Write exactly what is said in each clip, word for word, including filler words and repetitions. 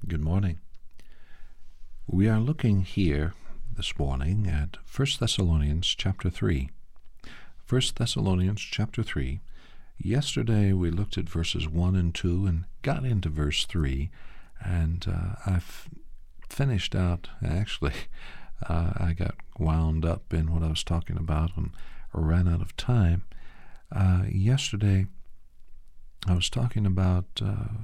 Good morning. We are looking here this morning at First Thessalonians chapter three. First Thessalonians chapter three. Yesterday we looked at verses one and two and got into verse three, and uh, I've finished out, actually, uh, I got wound up in what I was talking about and ran out of time. Uh, yesterday I was talking about uh,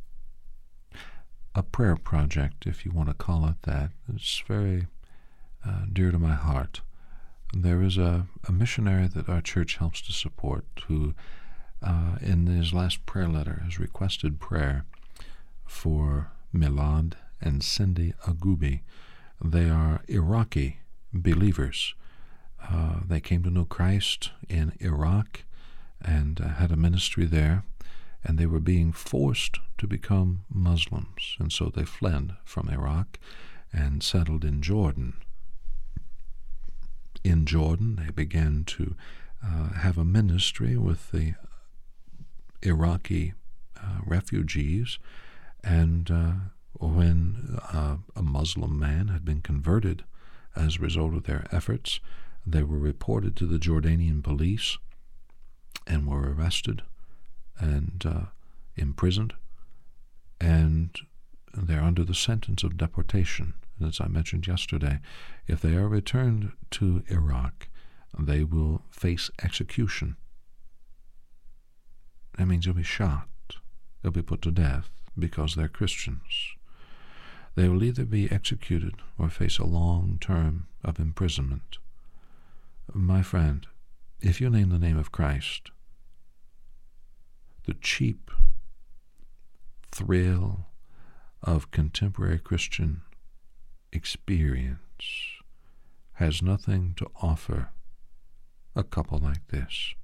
a prayer project, if you want to call it that. It's very uh, dear to my heart. There is a, a missionary that our church helps to support who, uh, in his last prayer letter, has requested prayer for Milad and Cindy Agubi. They are Iraqi believers. Uh, they came to know Christ in Iraq and uh, had a ministry there, and they were being forced to become Muslims, and so they fled from Iraq and settled in Jordan. In Jordan, they began to uh, have a ministry with the Iraqi uh, refugees, and uh, when uh, a Muslim man had been converted as a result of their efforts, they were reported to the Jordanian police and were arrested and uh, imprisoned, and they're under the sentence of deportation. And as I mentioned yesterday, if they are returned to Iraq, they will face execution. That means they'll be shot. They'll be put to death because they're Christians. They will either be executed or face a long term of imprisonment. My friend, if you name the name of Christ, the cheap thrill of contemporary Christian experience has nothing to offer a couple like this.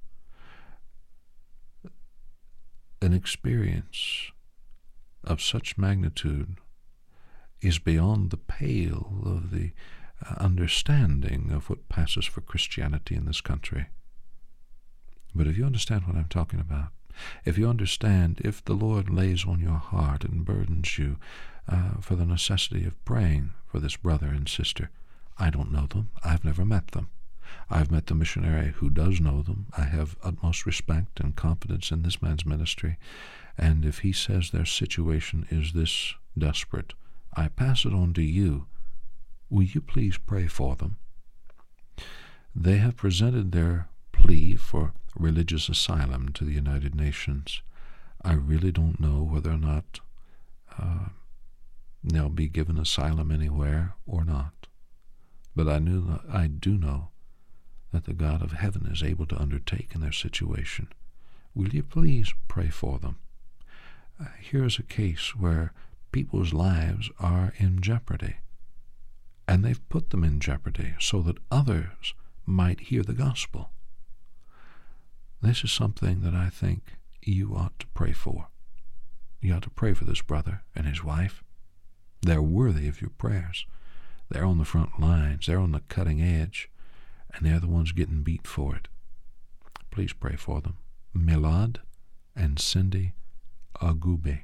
An experience of such magnitude is beyond the pale of the understanding of what passes for Christianity in this country. But if you understand what I'm talking about, if you understand, if the Lord lays on your heart and burdens you uh, for the necessity of praying for this brother and sister, I don't know them. I've never met them. I've met the missionary who does know them. I have utmost respect and confidence in this man's ministry, and if he says their situation is this desperate, I pass it on to you. Will you please pray for them? They have presented their plea for religious asylum to the United Nations. I really don't know whether or not uh, they'll be given asylum anywhere or not. But I knew I do know that the God of heaven is able to undertake in their situation. Will you please pray for them? Uh, here's a case where people's lives are in jeopardy, and they've put them in jeopardy so that others might hear the gospel. This is something that I think you ought to pray for. You ought to pray for this brother and his wife. They're worthy of your prayers. They're on the front lines. They're on the cutting edge, and they're the ones getting beat for it. Please pray for them. Milad and Cindy Agubi.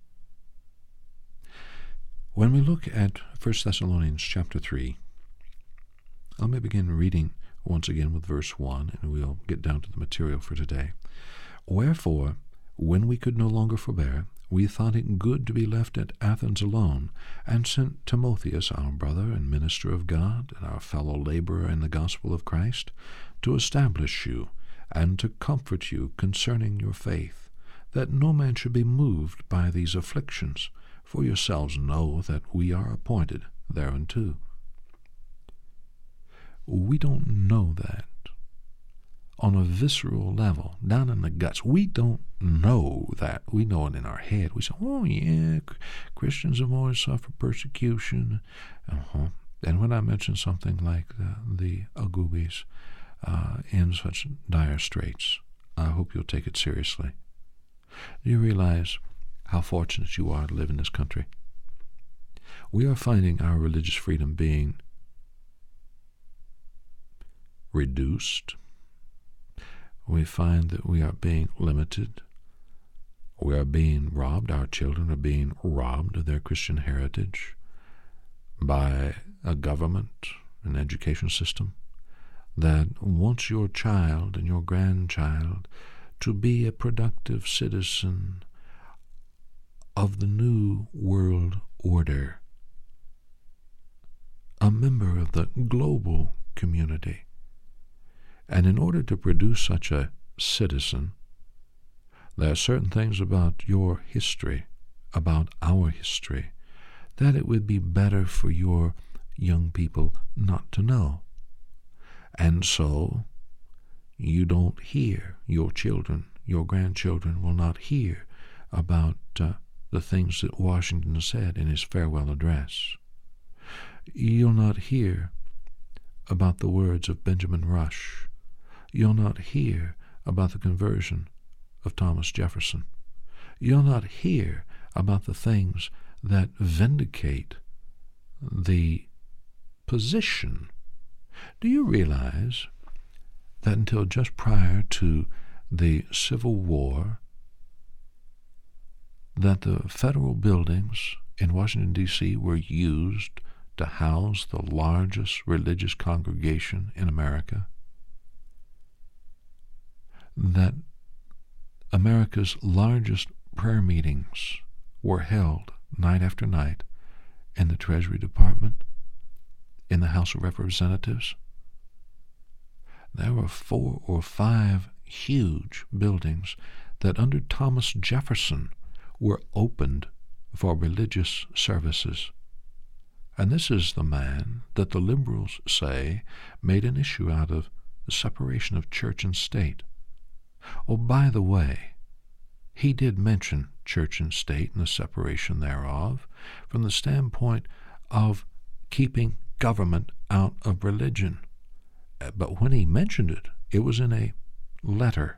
When we look at First Thessalonians chapter three, let me begin reading once again with verse one, and we'll get down to the material for today. Wherefore, when we could no longer forbear, we thought it good to be left at Athens alone, and sent Timotheus, our brother and minister of God, and our fellow laborer in the gospel of Christ, to establish you, and to comfort you concerning your faith, that no man should be moved by these afflictions, for yourselves know that we are appointed thereunto. We don't know that on a visceral level, down in the guts. We don't know that. We know it in our head. We say, oh, yeah, Christians have always suffered persecution. Uh-huh. And when I mention something like the, the Agubis uh, in such dire straits, I hope you'll take it seriously. Do you realize how fortunate you are to live in this country? We are finding our religious freedom being reduced. We find that we are being limited. We are being robbed, our children are being robbed of their Christian heritage by a government, an education system that wants your child and your grandchild to be a productive citizen of the new world order, a member of the global community. And in order to produce such a citizen, there are certain things about your history, about our history, that it would be better for your young people not to know. And so you don't hear, your children, your grandchildren will not hear about uh, the things that Washington said in his farewell address. You'll not hear about the words of Benjamin Rush. You'll not hear about the conversion of Thomas Jefferson. You'll not hear about the things that vindicate the position. Do you realize that until just prior to the Civil War, that the federal buildings in Washington, D C were used to house the largest religious congregation in America? That America's largest prayer meetings were held night after night in the Treasury Department, in the House of Representatives? There were four or five huge buildings that under Thomas Jefferson were opened for religious services. And this is the man that the liberals say made an issue out of the separation of church and state. Oh, by the way, he did mention church and state and the separation thereof from the standpoint of keeping government out of religion. But when he mentioned it, it was in a letter,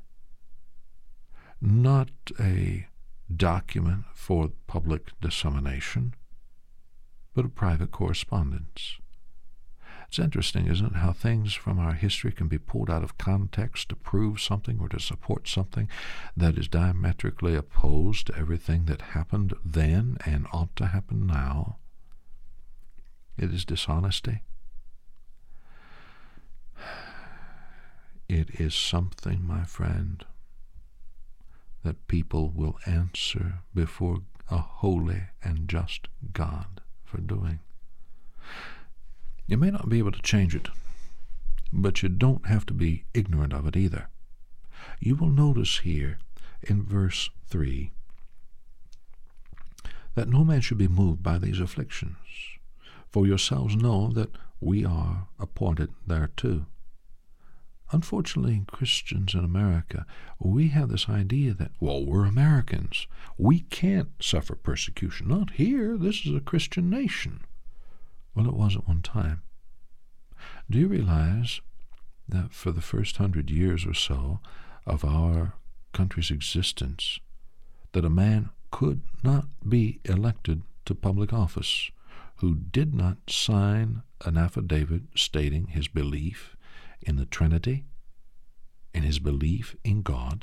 not a document for public dissemination, but a private correspondence. It's interesting, isn't it, how things from our history can be pulled out of context to prove something or to support something that is diametrically opposed to everything that happened then and ought to happen now. It is dishonesty. It is something, my friend, that people will answer before a holy and just God for doing. You may not be able to change it, but you don't have to be ignorant of it either. You will notice here in verse three that no man should be moved by these afflictions, for yourselves know that we are appointed thereto. Unfortunately, Christians in America, we have this idea that, well, we're Americans. We can't suffer persecution. Not here. This is a Christian nation. Well, it was at one time. Do you realize that for the first hundred years or so of our country's existence, that a man could not be elected to public office who did not sign an affidavit stating his belief in the Trinity, in his belief in God?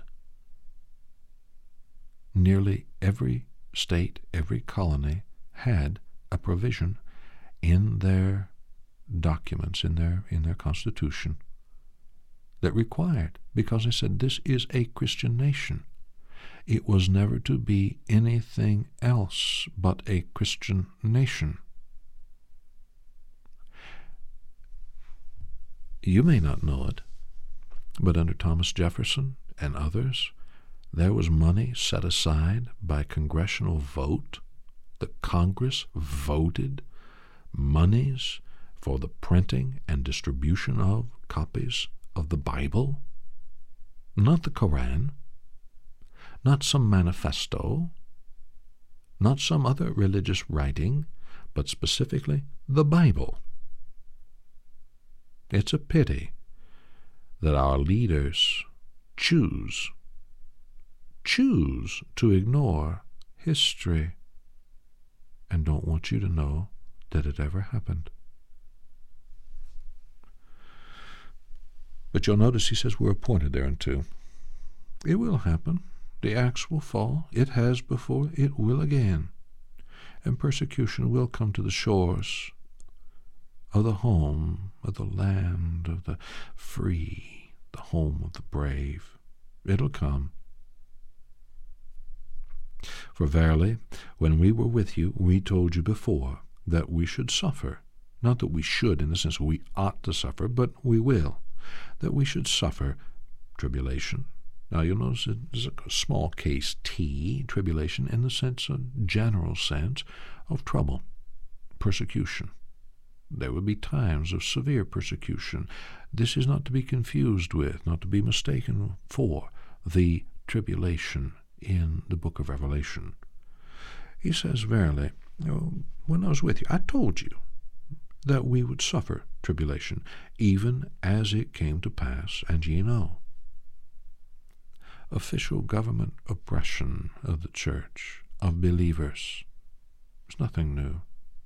Nearly every state, every colony had a provision in their documents, in their in their constitution, that required, because they said this is a Christian nation. It was never to be anything else but a Christian nation. You may not know it, but under Thomas Jefferson and others, there was money set aside by congressional vote. The Congress voted monies for the printing and distribution of copies of the Bible, not the Koran, not some manifesto, not some other religious writing, but specifically the Bible. It's a pity that our leaders choose, choose to ignore history and don't want you to know that it ever happened. But you'll notice he says we're appointed thereunto. It will happen. The axe will fall. It has before. It will again. And persecution will come to the shores of the home of the land of the free, the home of the brave. It'll come. For verily, when we were with you, we told you before that we should suffer. Not that we should, in the sense we ought to suffer, but we will. That we should suffer tribulation. Now you'll notice it's a small case T, tribulation, in the sense, a general sense, of trouble, persecution. There will be times of severe persecution. This is not to be confused with, not to be mistaken for, the tribulation in the book of Revelation. He says, verily, when I was with you, I told you that we would suffer tribulation, even as it came to pass, and ye know. Official government oppression of the church, of believers, is nothing new.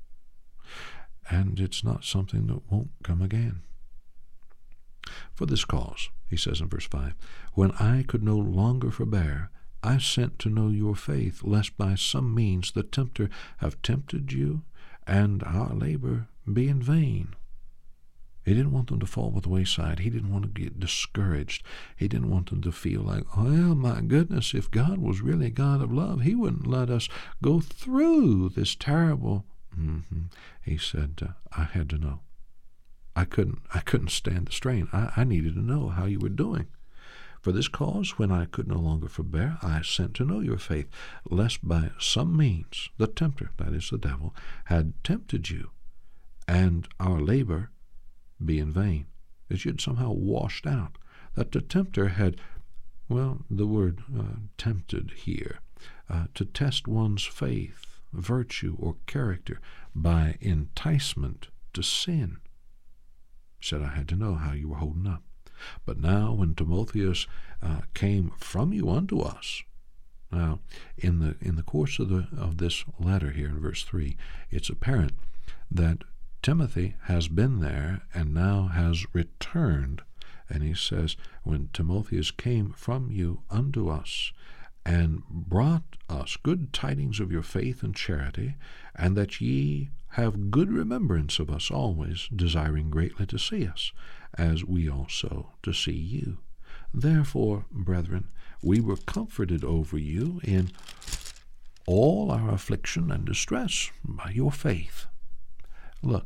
And it's not something that won't come again. For this cause, he says in verse five, when I could no longer forbear, I sent to know your faith, lest by some means the tempter have tempted you, and our labor be in vain. He didn't want them to fall by the wayside. He didn't want to get discouraged. He didn't want them to feel like, well, my goodness, if God was really a God of love, he wouldn't let us go through this terrible. Mm-hmm. He said, uh, I had to know. I couldn't I couldn't stand the strain. I, I needed to know how you were doing. For this cause, when I could no longer forbear, I sent to know your faith, lest by some means the tempter, that is the devil, had tempted you, and our labor be in vain. That you'd somehow washed out. That the tempter had, well, the word uh, tempted here, uh, to test one's faith, virtue, or character by enticement to sin. He said, I had to know how you were holding up. But now when Timotheus uh, came from you unto us, now in the in the course of the of this letter here in verse three, it's apparent that Timothy has been there and now has returned. And he says, when Timotheus came from you unto us, and brought us good tidings of your faith and charity, and that ye have good remembrance of us always, desiring greatly to see us, as we also to see you. Therefore, brethren, we were comforted over you in all our affliction and distress by your faith. Look,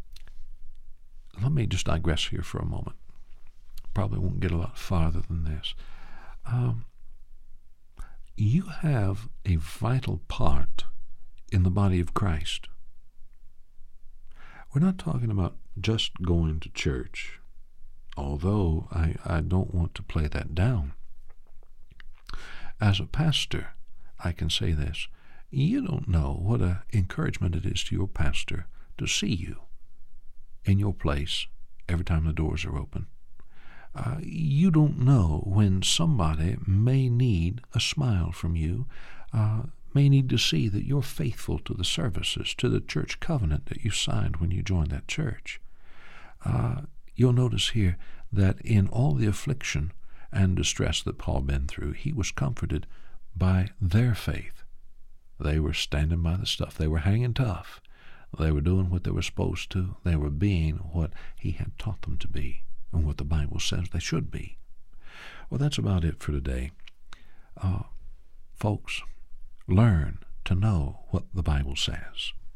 let me just digress here for a moment. Probably won't get a lot farther than this. Um, you have a vital part in the body of Christ. We're not talking about just going to church, although I, I don't want to play that down. As a pastor, I can say this. You don't know what an encouragement it is to your pastor to see you in your place every time the doors are open. Uh, you don't know when somebody may need a smile from you, uh, may need to see that you're faithful to the services, to the church covenant that you signed when you joined that church. Uh, you'll notice here that in all the affliction and distress that Paul been through, he was comforted by their faith. They were standing by the stuff. They were hanging tough. They were doing what they were supposed to. They were being what he had taught them to be and what the Bible says they should be. Well, that's about it for today. Uh, folks, learn to know what the Bible says.